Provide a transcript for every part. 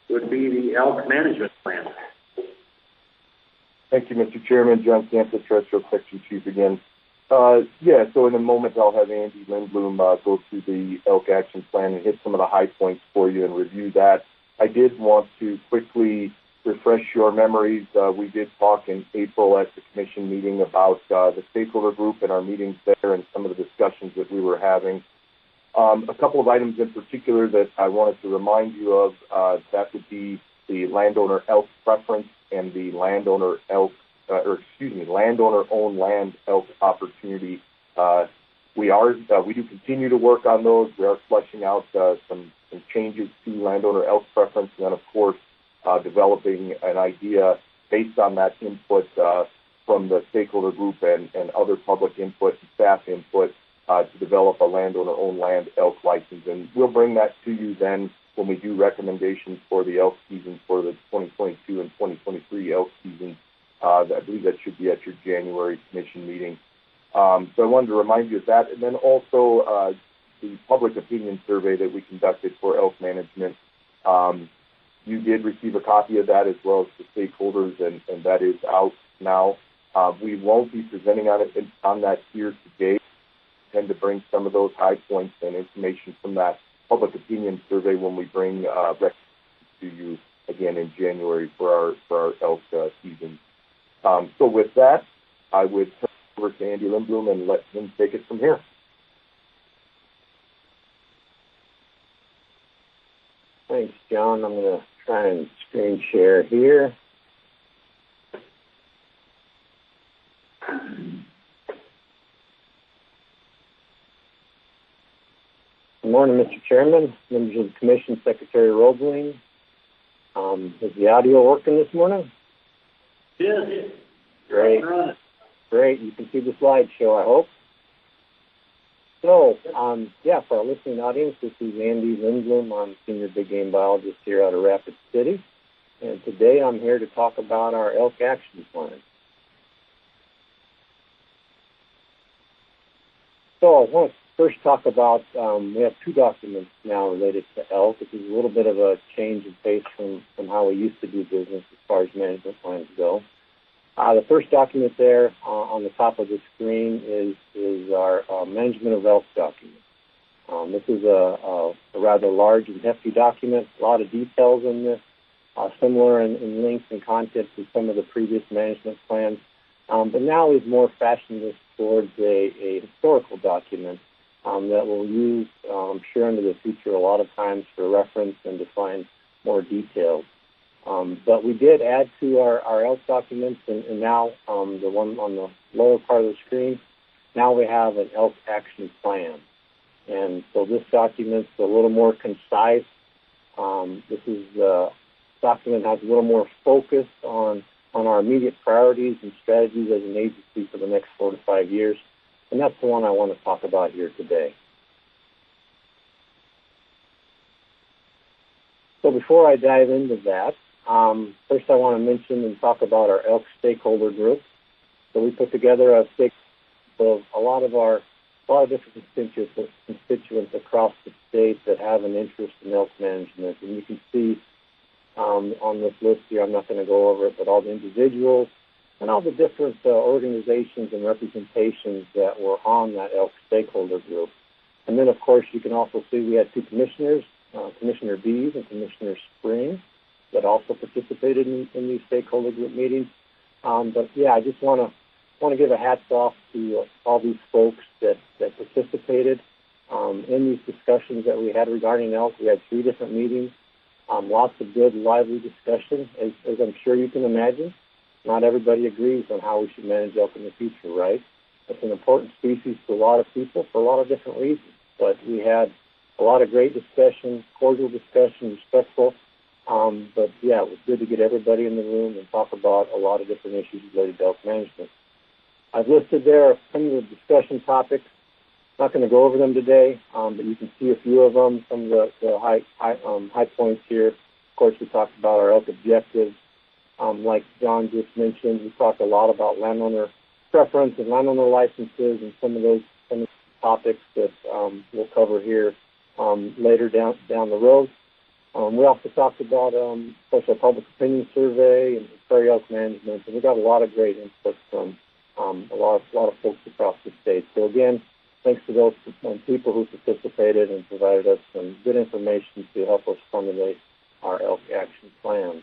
would be the elk management plan. Thank you, Mr. Chairman. John Campbell, Terrestrial Section Chief again. So in a moment I'll have Andy Lindblom go through the elk action plan and hit some of the high points for you and review that. I did want to quickly refresh your memories. We did talk in April at the commission meeting about the stakeholder group and our meetings there and some of the discussions that we were having. A couple of items in particular that I wanted to remind you of, that would be the landowner elk preference and the landowner owned land elk opportunity. We do continue to work on those. We are fleshing out some changes to landowner elk preference, and then of course developing an idea based on that input from the stakeholder group and other public input and staff input to develop a landowner-owned land elk license. And we'll bring that to you then when we do recommendations for the elk season for the 2022 and 2023 elk season. I believe that should be at your January commission meeting. So I wanted to remind you of that. And then also the public opinion survey that we conducted for elk management. You did receive a copy of that as well as the stakeholders, and that is out now. We won't be presenting on that here today. We tend to bring some of those high points and information from that public opinion survey when we bring recommendations to you again in January for our elk season. So with that, I would turn it over to Andy Lindblom and let him take it from here. Thanks, John. I'm going to try and screen share here. Good morning, Mr. Chairman, members of the Commission, Secretary Roebling. Is the audio working this morning? Yes. Great. Great. You can see the slideshow, I hope. So, for our listening audience, this is Andy Lindblom. I'm Senior Big Game Biologist here out of Rapid City. And today I'm here to talk about our elk action plan. So I want to first talk about, we have two documents now related to elk. This is a little bit of a change in pace from how we used to do business as far as management plans go. The first document there on the top of the screen is our management of elk document. This is a rather large and hefty document, a lot of details in this, similar in length and content to some of the previous management plans, but now we've more fashioned this towards a historical document that we'll use, I'm sure, into the future a lot of times for reference and to find more details. But we did add to our elk documents, and now the one on the lower part of the screen, now we have an elk action plan. And so this document's a little more concise. This document has a little more focus on our immediate priorities and strategies as an agency for the next 4 to 5 years. And that's the one I want to talk about here today. So before I dive into that, first I want to mention and talk about our elk stakeholder group. So we put together a lot of different constituents across the state that have an interest in elk management. And you can see on this list here, I'm not going to go over it, but all the individuals and all the different organizations and representations that were on that elk stakeholder group. And then, of course, you can also see we had two commissioners, Commissioner Bees and Commissioner Spring, that also participated in these stakeholder group meetings. I just want to give a hats off to all these folks that participated in these discussions that we had regarding elk. We had 3 different meetings, lots of good, lively discussion, as I'm sure you can imagine. Not everybody agrees on how we should manage elk in the future, right? It's an important species to a lot of people for a lot of different reasons. But we had a lot of great discussion, cordial discussion, respectful. It was good to get everybody in the room and talk about a lot of different issues related to elk management. I've listed there some of the discussion topics. I'm not going to go over them today, but you can see a few of them, some of the high points here. Of course, we talked about our elk objectives. Like John just mentioned, we talked a lot about landowner preference and landowner licenses and some of the topics that we'll cover here later down the road. We also talked about, of course, our public opinion survey and prairie elk management, and we got a lot of great input from a lot of folks across the state. So again, thanks to those people who participated and provided us some good information to help us formulate our elk action plan.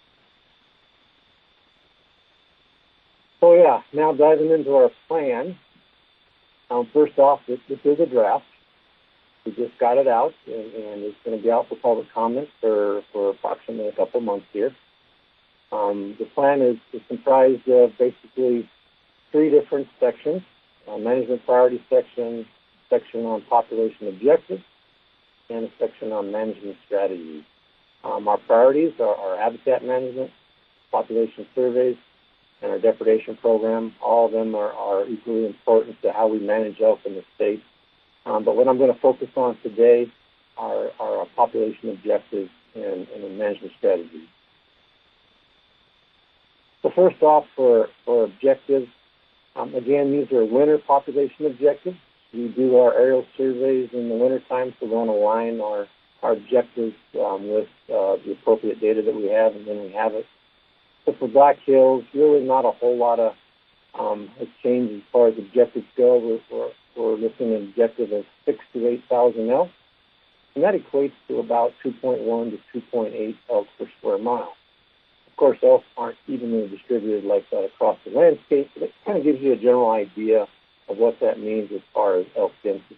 So yeah, now diving into our plan. First off, this is a draft. We just got it out, and it's going to be out for public comment for approximately a couple months here. The plan is comprised of basically 3 different sections: management priority section on population objectives, and a section on management strategies. Our priorities are our habitat management, population surveys, and our depredation program. All of them are equally important to how we manage elk in the state. But what I'm going to focus on today are our population objectives and the management strategies. So first off, for objectives, again, these are winter population objectives. We do our aerial surveys in the wintertime, so we want to align our objectives with the appropriate data that we have, and then we have it. So for Black Hills, really not a whole lot of has changed as far as objectives go. We're looking at an objective of 6,000 to 8,000 elk, and that equates to about 2.1 to 2.8 elk per square mile. Of course, elk aren't evenly distributed like that across the landscape, but it kind of gives you a general idea of what that means as far as elk density.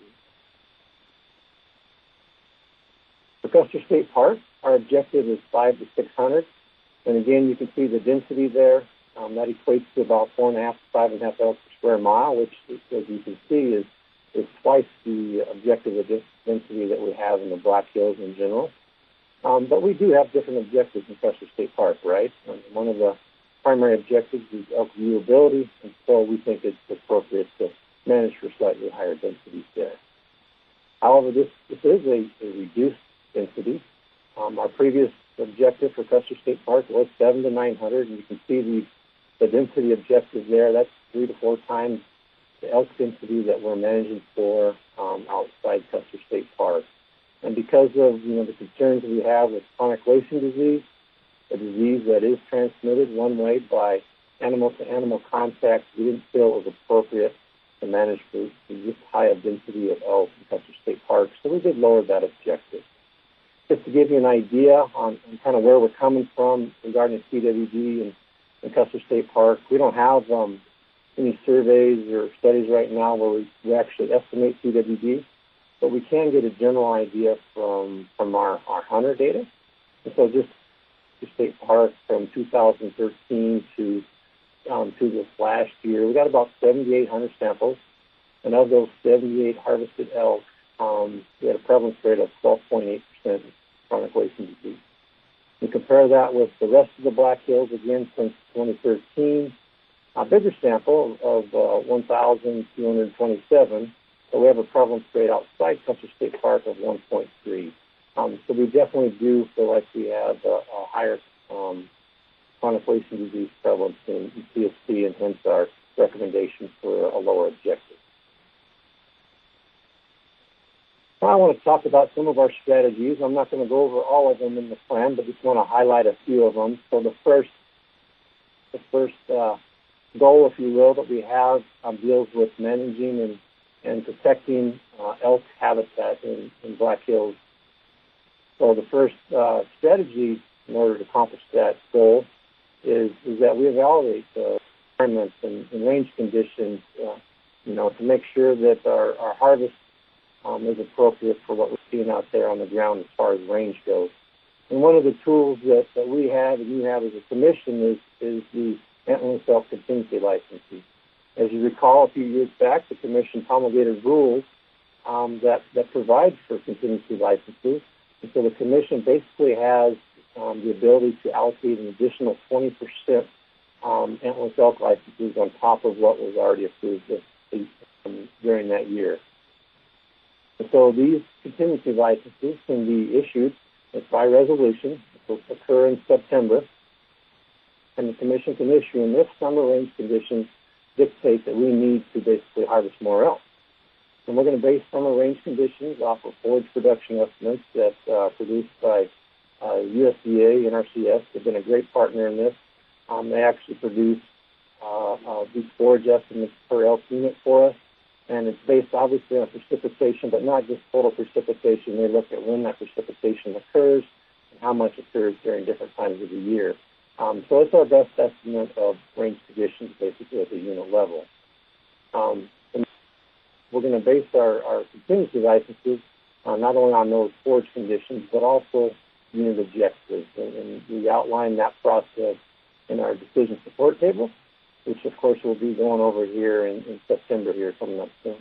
For Custer State Park, our objective is 500 to 600. And again, you can see the density there. That equates to about 4.5 to 5.5 elk per square mile, which, as you can see, is twice the objective of density that we have in the Black Hills in general. But we do have different objectives in Custer State Park, right? One of the primary objectives is elk viewability, and so we think it's appropriate to manage for slightly higher densities there. However, this is a reduced density. Our previous objective for Custer State Park was 700 to 900, and you can see the density objective there. That's 3 to 4 times the elk density that we're managing for outside Custer State Park. And because of the concerns we have with chronic wasting disease, a disease that is transmitted one way by animal-to-animal contact, we didn't feel it was appropriate to manage for this high of density of elk in Custer State Park, so we did lower that objective. Just to give you an idea on kind of where we're coming from regarding CWD and Custer State Park, we don't have any surveys or studies right now where we actually estimate CWD, but we can get a general idea from our hunter data. And so just State Park from 2013 to this last year, we got about 7,800 samples, and of those 78 harvested elk, we had a prevalence rate of 12.8% chronic wasting disease. We compare that with the rest of the Black Hills, again, since 2013, a bigger sample of 1,227, so we have a prevalence rate outside Custer State Park of 1.3. So we definitely do feel like we have a higher chronic wasting disease prevalence in CSP, and hence our recommendation for a lower objective. Now I want to talk about some of our strategies. I'm not going to go over all of them in the plan, but just want to highlight a few of them. So the first goal, if you will, that we have deals with managing and protecting elk habitat in Black Hills. So the first strategy in order to accomplish that goal is that we evaluate the environments and range conditions, to make sure that our harvest is appropriate for what we're seeing out there on the ground as far as range goes. And one of the tools that we have and you have as a commission is the antlerless elk contingency licensing. As you recall, a few years back, the commission promulgated rules that provide for contingency licenses. And so the commission basically has the ability to allocate an additional 20% antlerless elk licenses on top of what was already approved during that year. And so these contingency licenses can be issued by resolution. It will occur in September, and the commission can issue them if summer range conditions dictate that we need to basically harvest more elk. And we're going to base summer range conditions off of forage production estimates that produced by USDA, NRCS, have been a great partner in this. They actually produce these forage estimates per elk unit for us, and it's based obviously on precipitation, but not just total precipitation. They look at when that precipitation occurs and how much occurs during different times of the year. So it's our best estimate of range conditions basically at the unit level. And we're going to base our contingency licenses not only on those forage conditions, but also unit objectives. And we outline that process in our decision support table, which of course we'll be going over here in September here coming up soon.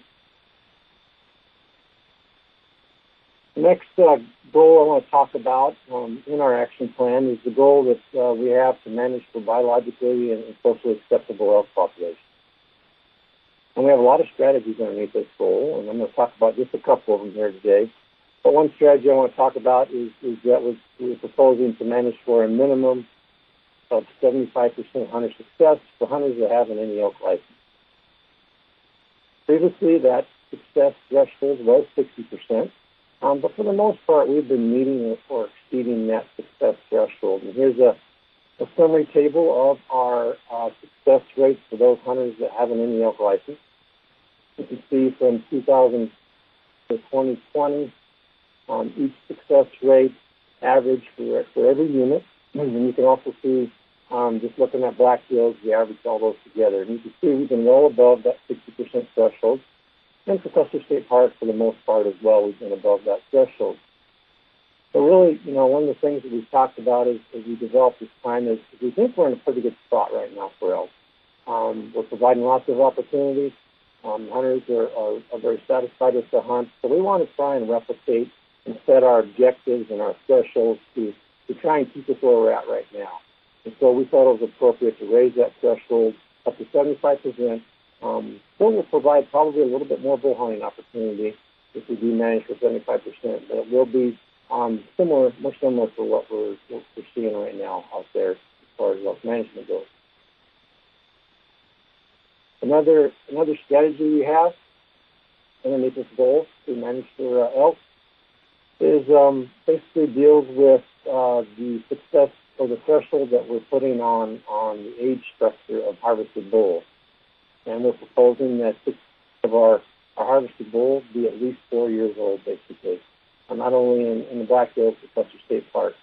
The next goal I want to talk about in our action plan is the goal that we have to manage for biologically and socially acceptable elk population. And we have a lot of strategies underneath this goal, and I'm going to talk about just a couple of them here today. But one strategy I want to talk about is that we're proposing to manage for a minimum of 75% hunter success for hunters that have an any elk license. Previously, that success threshold was 60%, but for the most part, we've been meeting or exceeding that success threshold. And here's a summary table of our success rates for those hunters that have an any elk license. You can see from 2000 to 2020, each success rate average for every unit. And you can also see, just looking at Black Hills, we average all those together. And you can see we've been well above that 60% threshold. And for Custer State Park, for the most part as well, we've been above that threshold. So really, one of the things that we've talked about as we develop this plan is we think we're in a pretty good spot right now for elk. We're providing lots of opportunities. Hunters are very satisfied with the hunt. So we want to try and replicate and set our objectives and our thresholds to try and keep us where we're at right now. And so we thought it was appropriate to raise that threshold up to 75%. So we'll provide probably a little bit more bull hunting opportunity if we do manage for 75%. But it will be more similar to what we're seeing right now out there as far as elk management goes. Another strategy we have underneath this goal to manage for elk is basically deals with the success or the threshold that we're putting on the age structure of harvested bulls. And we're proposing that 6 of our harvested bulls be at least 4 years old, basically, not only in the Black Hills, but Custer State Park.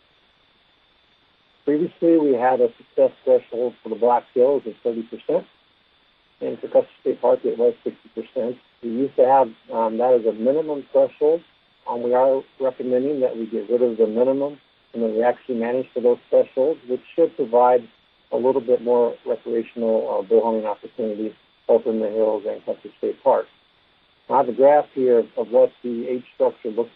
Previously, we had a success threshold for the Black Hills of 30%, and for Custer State Park, it was 60%. We used to have that as a minimum threshold. We are recommending that we get rid of the minimum and that we actually manage for those thresholds, which should provide a little bit more recreational bull hunting opportunities both in the hills and Custer State Park. I have a graph here of what the age structure looks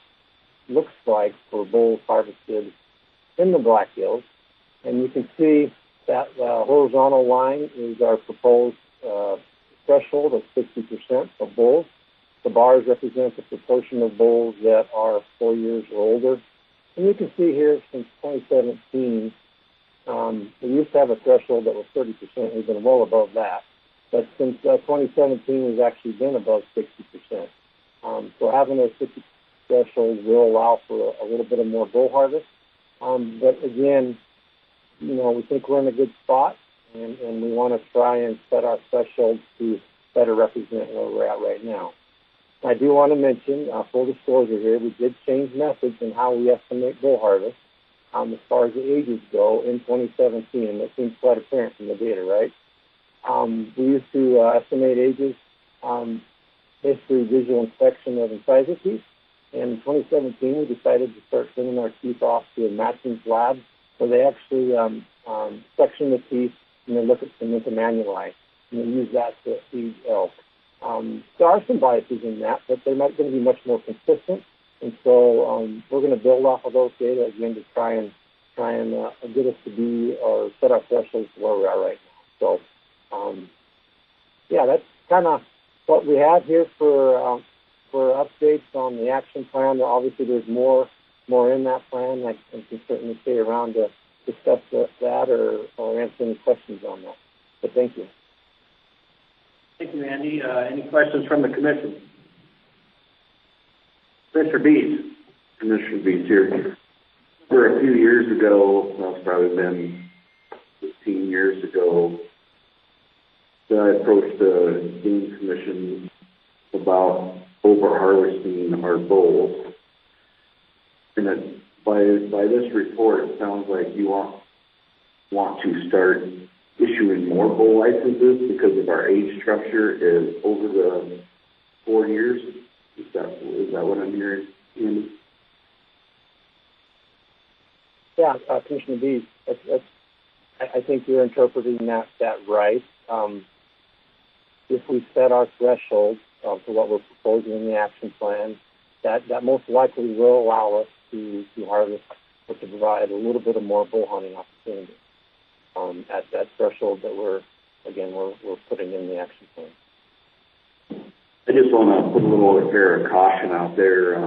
like for bulls harvested in the Black Hills, and you can see that horizontal line is our proposed threshold of 60% of bulls. The bars represent the proportion of bulls that are 4 years or older. And you can see here since 2017, we used to have a threshold that was 30%. We've been well above that. But since 2017, we've actually been above 60%. So having a 60 threshold will allow for a little bit of more bull harvest. But again, we think we're in a good spot, and we want to try and set our thresholds to better represent where we're at right now. I do want to mention, full disclosure here, we did change methods in how we estimate bull harvest as far as the ages go in 2017, and that seems quite apparent from the data, right? We used to estimate ages, basically visual inspection of incisor teeth. And in 2017, we decided to start sending our teeth off to a matching lab where they actually section the teeth and then look at cementa manuali, and they use that to feed elk. There are some biases in that, but they're not going to be much more consistent. And so we're going to build off of those data again to try and get us to be or set our thresholds to where we are right now. So, that's kind of what we have here for updates on the action plan. Obviously, there's more in that plan. I can certainly stay around to discuss that or answer any questions on that. But thank you. Thank you, Andy. Any questions from the commission? Commissioner Bees. Commissioner Bees here. For a few years ago, well, it's probably been 15 years ago, that I approached the Game Commission about over-harvesting our bulls. And that by this report, it sounds like you want to start issuing more bull licenses because of our age structure is over the 4 years. Is that what I'm hearing, Andy? Yeah, Commissioner Dees, I think you're interpreting that right. If we set our threshold for what we're proposing in the action plan, that most likely will allow us to harvest or to provide a little bit of more bull hunting opportunity at that threshold that we're putting in the action plan. I just want to put a little air of caution out there.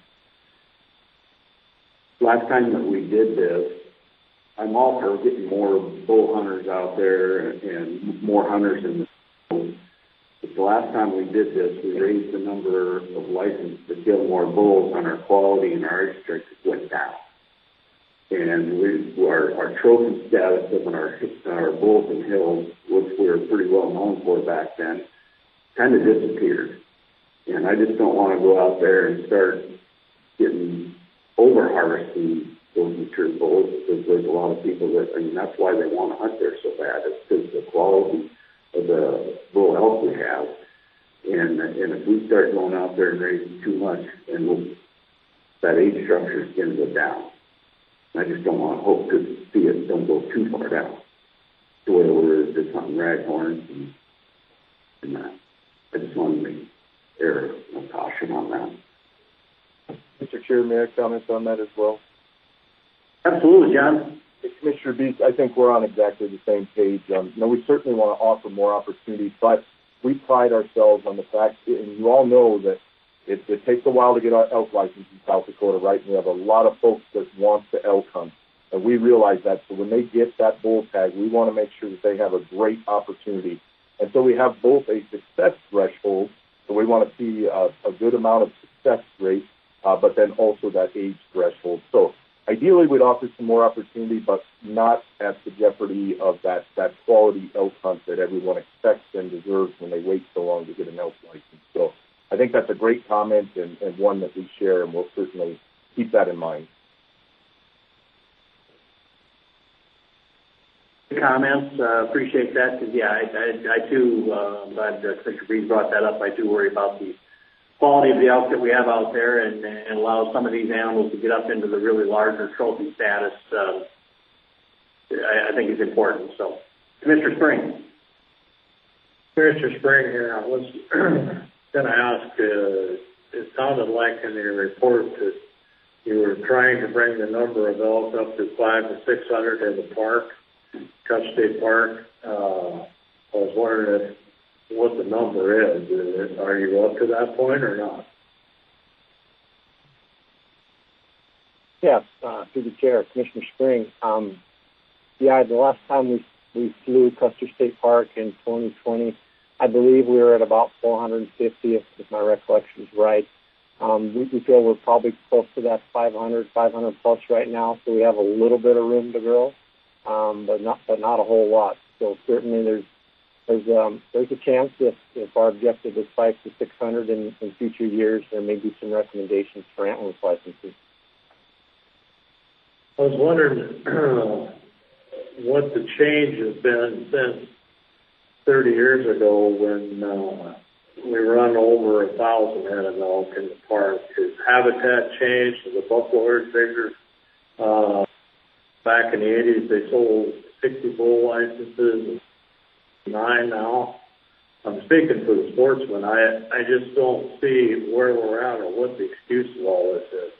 Last time that we did this, I'm all for getting more bull hunters out there and more hunters in the field. But the last time we did this, we raised the number of licenses to kill more bulls, and our quality and our extracts went down. And our trophy status of our bulls and hills, which we were pretty well known for back then, kind of disappeared. And I just don't want to go out there and start getting over-harvesting those mature bulls, because there's a lot of people that's why they want to hunt there so bad. It's because the quality of the bull elk we have. And if we start going out there and raising too much, and that age structure is going to go down. I just don't want to hope to see it don't go too far down to where we're just hunting raghorns and that. I just want to make air of caution on that. Mr. Chair, may I comment on that as well? Absolutely, John. Commissioner Beast, I think we're on exactly the same page. We certainly want to offer more opportunities, but we pride ourselves on the fact, and you all know that it takes a while to get our elk license in South Dakota, right? And we have a lot of folks that want to elk hunt, and we realize that. So when they get that bull tag, we want to make sure that they have a great opportunity. And so we have both a success threshold, so we want to see a good amount of success rate, but then also that age threshold. So ideally, we'd offer some more opportunity, but not at the jeopardy of that quality elk hunt that everyone expects and deserves when they wait so long to get an elk license. So I think that's a great comment and one that we share, and we'll certainly keep that in mind. Comments, appreciate that, because, yeah, I too, I'm glad Commissioner Breeze brought that up. I do worry about the quality of the elk that we have out there, and allow some of these animals to get up into the really larger trophy status. I think it's important. So, Commissioner Spring. Commissioner Spring here. I was going to ask, it sounded like in your report that you were trying to bring the number of elk up to 500 to 600 in the park, Cut State Park. I was wondering what the number is. Are you up to that point or not? Yes, through the chair, Commissioner Spring. The last time we flew Custer State Park in 2020, I believe we were at about 450, if my recollection is right. We feel we're probably close to that 500 plus right now, so we have a little bit of room to grow, but not a whole lot. So certainly there's a chance if our objective is 500 to 600 in future years, there may be some recommendations for antler licenses. I was wondering what the change has been since 30 years ago when we run over 1,000 head of elk in the park. Has habitat changed? Has the buffalo herd figure? Back in the 80s, they sold 60 bull licenses, 9 now. I'm speaking for the sportsman. I just don't see where we're at or what the excuse of all this is.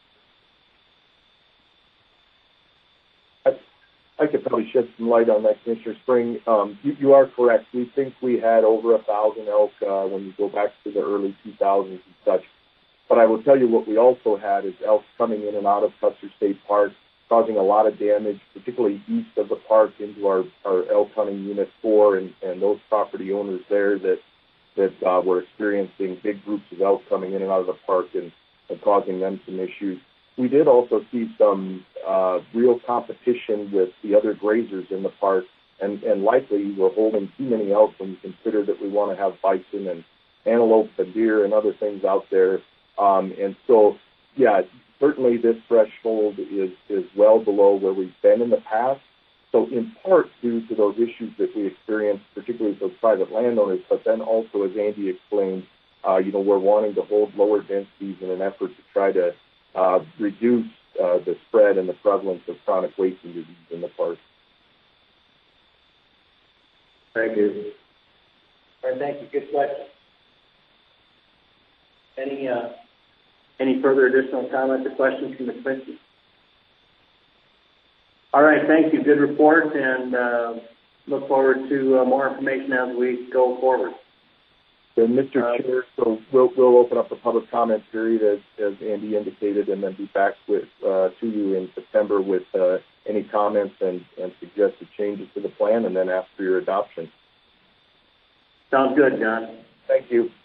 I could probably shed some light on that, Commissioner Spring. You are correct. We think we had over 1,000 elk when you go back to the early 2000s and such. But I will tell you what we also had is elk coming in and out of Custer State Park, causing a lot of damage, particularly east of the park into our elk hunting unit 4 and those property owners there that were experiencing big groups of elk coming in and out of the park and causing them some issues. We did also see some real competition with the other grazers in the park, and likely we're holding too many elk when you consider that we want to have bison and antelope and deer and other things out there. And so, yeah, certainly this threshold is well below where we've been in the past. So in part due to those issues that we experienced, particularly with those private landowners, but then also, as Andy explained, we're wanting to hold lower densities in an effort to try to reduce the spread and the prevalence of chronic wasting disease in the park. Thank you. All right, thank you. Good question. Any further additional comments or questions from the commission? All right, thank you. Good report, and look forward to more information as we go forward. And Mr. Chair, so we'll open up the public comment period as Andy indicated, and then be back with to you in September with any comments and suggested changes to the plan, and then ask for your adoption. Sounds good, John. Thank you.